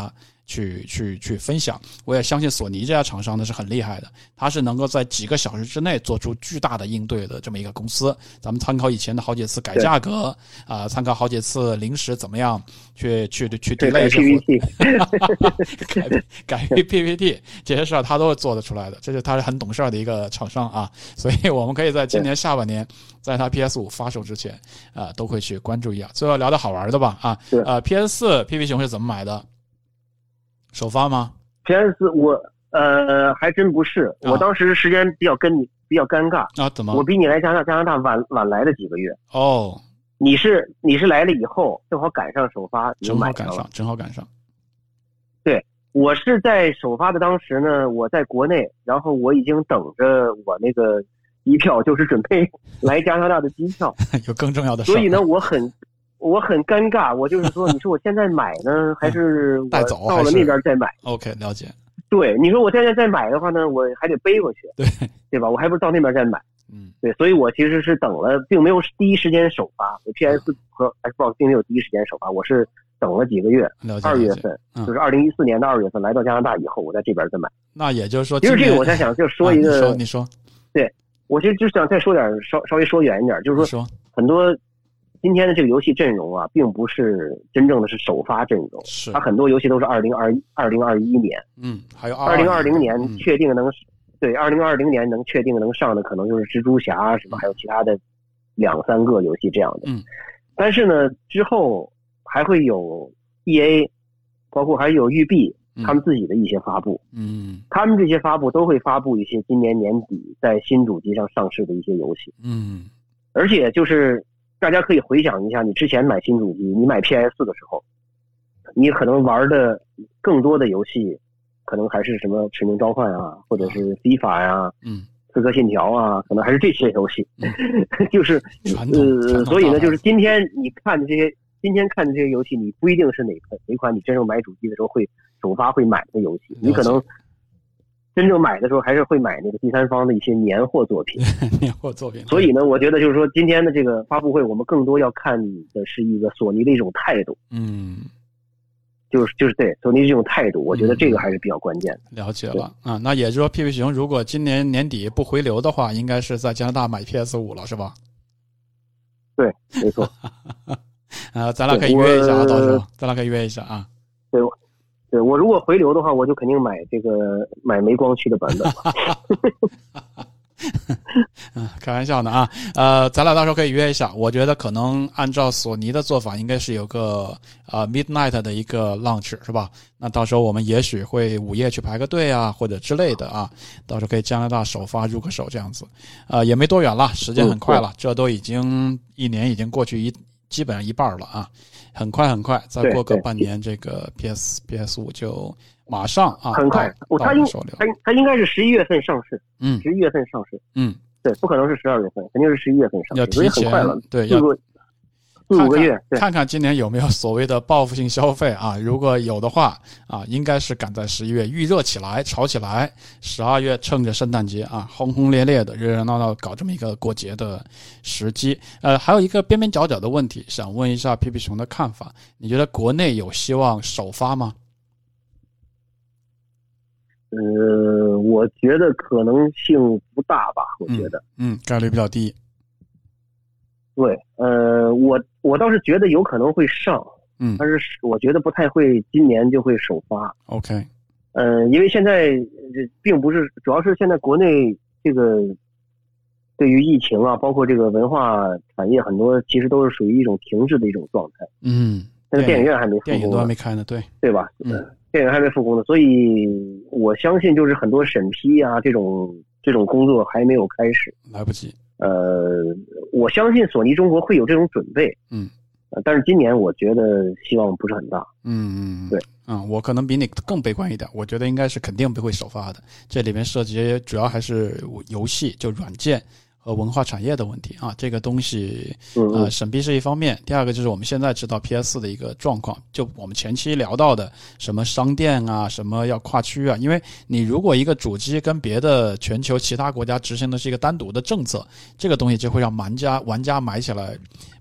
Speaker 1: 去去去分享。我也相信索尼这家厂商呢是很厉害的，它是能够在几个小时之内做出巨大的应对的这么一个公司。咱们参考以前的好几次改价格啊、呃，参考好几次临时怎么样去去去 delay 改改 P P T 这些事儿，他都是做得出来的，这是他是很懂事儿的一个厂商啊。所以我们可以在今年下半年，在他 P S 五 发售之前啊、呃，都会去关注一下。最后聊点好玩的吧啊，呃 P S 四 P P 熊是怎么买的？首发吗
Speaker 2: ？P S 四我呃还真不是，
Speaker 1: 啊、
Speaker 2: 我当时时间比较跟你比较尴尬
Speaker 1: 啊，怎么？
Speaker 2: 我比你来加拿大加拿大晚晚来了几个月
Speaker 1: 哦。
Speaker 2: 你是你是来了以后正好赶上首发，
Speaker 1: 正好赶上，正好赶上。
Speaker 2: 对，我是在首发的当时呢，我在国内，然后我已经等着我那个机票，就是准备来加拿大的机票。
Speaker 1: 有更重要的事。
Speaker 2: 所以呢，我很。我很尴尬，我就是说，你说我现在买呢，还是我到了那边再买
Speaker 1: ？OK， 了解。
Speaker 2: 对，你说我现在再买的话呢，我还得背回去，
Speaker 1: 对
Speaker 2: 对吧？我还不是到那边再买。
Speaker 1: 嗯，
Speaker 2: 对，所以我其实是等了，并没有第一时间首发。我 P S 和 Xbox 并没有第一时间首发，我是等了几个月，二月份，
Speaker 1: 嗯、
Speaker 2: 就是二零一四年的二月份来到加拿大以后，我在这边再买。
Speaker 1: 那也就是说，
Speaker 2: 其实这个我在想，就说一个，
Speaker 1: 啊、你说，你说，
Speaker 2: 对我其实就想再说点稍稍微说远一点，就是说很多。今天的这个游戏阵容啊，并不是真正的是首发阵容，
Speaker 1: 是
Speaker 2: 它很多游戏都是二零二二零二一年，
Speaker 1: 嗯，还有
Speaker 2: 二零二零年
Speaker 1: 嗯、
Speaker 2: 确定能、嗯、对二零二零年能确定能上的可能就是蜘蛛侠什么，还有其他的两三个游戏这样的。
Speaker 1: 嗯，
Speaker 2: 但是呢，之后还会有 E A， 包括还有育碧他们自己的一些发布，
Speaker 1: 嗯，
Speaker 2: 他们这些发布都会发布一些今年年底在新主机上上市的一些游戏，
Speaker 1: 嗯，
Speaker 2: 而且就是。大家可以回想一下，你之前买新主机，你买 P S 的时候，你可能玩的更多的游戏，可能还是什么《使命召唤》啊，或者是 FIFA 呀、
Speaker 1: 嗯，
Speaker 2: 刺客信条啊，可能还是这些游戏。
Speaker 1: 嗯、
Speaker 2: 就是呃，所以呢，就是今天你看的这些，今天看的这些游戏，你不一定是哪个哪款你真正买主机的时候会首发会买的游戏，你可能。真正买的时候还是会买那个第三方的一些年货作品，
Speaker 1: 年货作品。
Speaker 2: 所以呢，我觉得就是说，今天的这个发布会，我们更多要看的是一个索尼的一种态度。
Speaker 1: 嗯，
Speaker 2: 就是就是对索尼这种态度，我觉得这个还是比较关键的。
Speaker 1: 嗯、了解了啊，那也就是说 ，P P 熊如果今年年底不回流的话，应该是在加拿大买 P S 五 了，是吧？
Speaker 2: 对，没错。
Speaker 1: 啊，咱俩可以约一下啊，到时候咱俩可以约一下啊。
Speaker 2: 对。对，我如果回流的话，我就肯定买这个买没光驱的版本。
Speaker 1: 嗯，开玩笑呢啊，呃，咱俩到时候可以约一下。我觉得可能按照索尼的做法，应该是有个呃 midnight 的一个 launch 是吧？那到时候我们也许会午夜去排个队啊，或者之类的啊，到时候可以加拿大首发入个手这样子。呃，也没多远了，时间很快了，嗯、这都已经一年已经过去一基本上一半了啊。很快很快，再过个半年，这个 P S P S 五就马上啊，
Speaker 2: 很快，它应它它应该是十一月份上市，
Speaker 1: 嗯，
Speaker 2: 十一月份上市，
Speaker 1: 嗯，
Speaker 2: 对，不可能是十二月份，肯定是十一月份上市，
Speaker 1: 要提前，对，要
Speaker 2: 四五个月，
Speaker 1: 看看今年有没有所谓的报复性消费啊？如果有的话啊，应该是赶在十一月预热起来、炒起来，十二月趁着圣诞节啊，轰轰烈烈的、热热闹闹搞这么一个过节的时机。呃，还有一个边边角角的问题，想问一下皮皮熊的看法，你觉得国内有希望首发吗？
Speaker 2: 呃，我觉得可能性不大吧，我觉得，
Speaker 1: 嗯，嗯概率比较低。
Speaker 2: 对，呃，我我倒是觉得有可能会上，
Speaker 1: 嗯，
Speaker 2: 但是我觉得不太会，今年就会首发。
Speaker 1: OK，
Speaker 2: 呃，因为现在并不是，主要是现在国内这个对于疫情啊，包括这个文化产业，很多其实都是属于一种停滞的一种状态。
Speaker 1: 嗯，
Speaker 2: 那个电影院还没复工，
Speaker 1: 电影都还没开呢，对，
Speaker 2: 对吧？
Speaker 1: 嗯，
Speaker 2: 电影还没复工呢，所以我相信就是很多审批啊，这种这种工作还没有开始，
Speaker 1: 来不及。
Speaker 2: 呃，我相信索尼中国会有这种准备，
Speaker 1: 嗯，
Speaker 2: 呃，但是今年我觉得希望不是很大，
Speaker 1: 嗯嗯，
Speaker 2: 对，
Speaker 1: 嗯，我可能比你更悲观一点，我觉得应该是肯定不会首发的，这里面涉及主要还是游戏，就软件和文化产业的问题啊，这个东西呃审批是一方面，第二个就是我们现在知道 P S 四 的一个状况，就我们前期聊到的什么商店啊，什么要跨区啊，因为你如果一个主机跟别的全球其他国家执行的是一个单独的政策，这个东西就会让玩家玩家买起来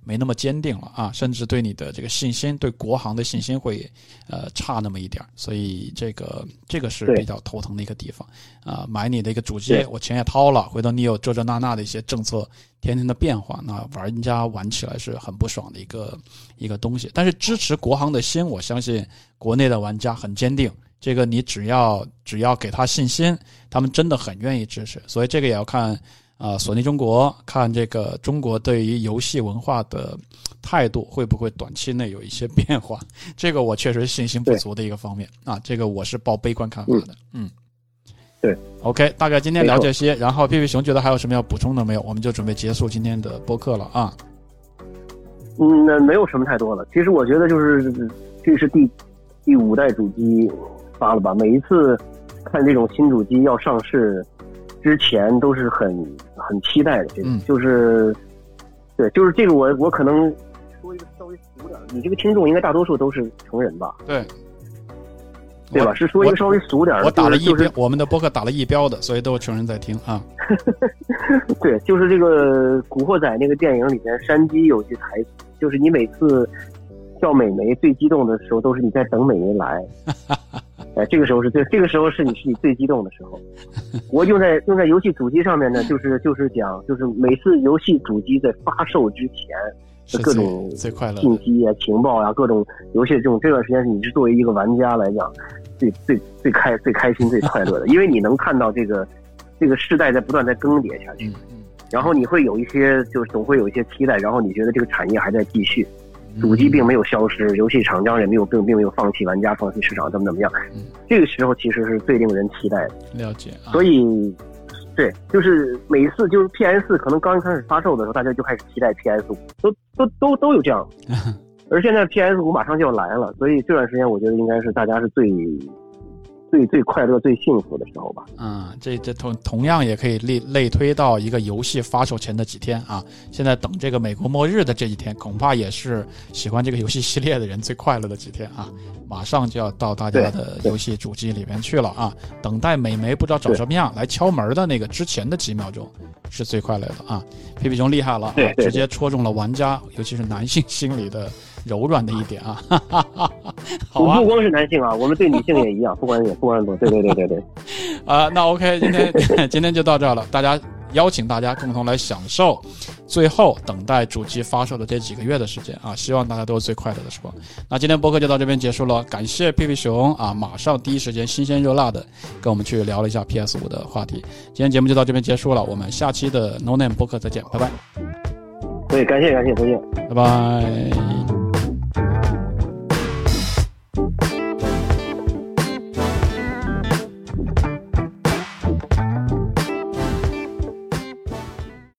Speaker 1: 没那么坚定了啊，甚至对你的这个信心，对国行的信心会呃差那么一点，所以这个这个是比较头疼的一个地方啊。买你的一个主机，我钱也掏了，回头你有这这那那的一些政策天天的变化，那玩家玩起来是很不爽的一个一个东西。但是支持国行的心，我相信国内的玩家很坚定，这个你只要只要给他信心，他们真的很愿意支持。所以这个也要看啊、呃，索尼中国，看这个中国对于游戏文化的态度会不会短期内有一些变化，这个我确实信心不足的一个方面啊，这个我是抱悲观看法的。嗯，
Speaker 2: 对
Speaker 1: ，OK， 大概今天聊这些，然后屁屁熊觉得还有什么要补充的没有？我们就准备结束今天的播客了啊。
Speaker 2: 嗯，那没有什么太多了。其实我觉得就是这是第第五代主机发了吧，每一次看这种新主机要上市之前都是很很期待的，这个、嗯、就是对，就是这个我我可能说一个稍微俗点，你这个听众应该大多数都是成人吧？
Speaker 1: 对，
Speaker 2: 对吧？是说一个稍微俗点，
Speaker 1: 我打了一标、
Speaker 2: 就是，
Speaker 1: 我们的播客打了一标的，所以都有成人在听啊。
Speaker 2: 对，就是这个《古惑仔》那个电影里面，山鸡有句台词，就是你每次叫美眉最激动的时候，都是你在等美眉来。哎，这个时候是最，这个时候是你是你最激动的时候。我用在用在游戏主机上面呢，就是就是讲，就是每次游戏主机在发售之前的各种信息啊、情报啊，各种游戏这种这段时间，你是作为一个玩家来讲，最最最开最开心、最快乐的，因为你能看到这个这个世代在不断在更迭下去，然后你会有一些，就是总会有一些期待，然后你觉得这个产业还在继续。主机并没有消失，游戏厂商也没有并并没有放弃玩家、放弃市场，怎么怎么样？嗯、这个时候其实是最令人期待的。
Speaker 1: 了解。啊、
Speaker 2: 所以，对，就是每一次就是 P S 四 可能刚开始发售的时候，大家就开始期待 P S 五，都都都都有这样。而现在 P S 五 马上就要来了，所以这段时间我觉得应该是大家是最。最最快乐、最幸福的时候吧。
Speaker 1: 嗯，这这同同样也可以类类推到一个游戏发售前的几天啊。现在等这个美国末日的这几天，恐怕也是喜欢这个游戏系列的人最快乐的几天啊。马上就要到大家的游戏主机里面去了啊。等待美眉不知道长什么样来敲门的那个之前的几秒钟是最快乐的啊。屁屁熊厉害了，啊，直接戳中了玩家，尤其是男性心里的柔软的一点啊。好啊，
Speaker 2: 不光是男性啊，我们对女性也一样，不管也不管多，对对对对对。
Speaker 1: 啊，那 OK， 今天今天就到这儿了，大家邀请大家共同来享受最后等待主机发售的这几个月的时间啊，希望大家都是最快乐的时光。那今天播客就到这边结束了，感谢屁屁熊啊，马上第一时间新鲜热辣的跟我们去聊了一下 P S 五 的话题。今天节目就到这边结束了，我们下期的 No Name 播客再见，拜拜。
Speaker 2: 对，感谢感谢，再见，
Speaker 1: 拜拜。